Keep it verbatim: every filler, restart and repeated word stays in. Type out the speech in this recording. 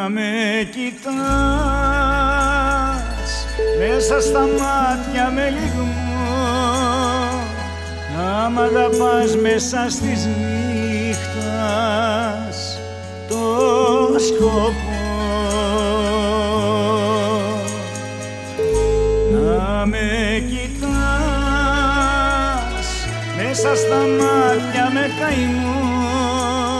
με κοιτάς μέσα στα μάτια με λιγμό, να μ' αγαπάς μέσα στις νύχτας το σκοπό, να με κοιτάς μέσα στα μάτια με καημό,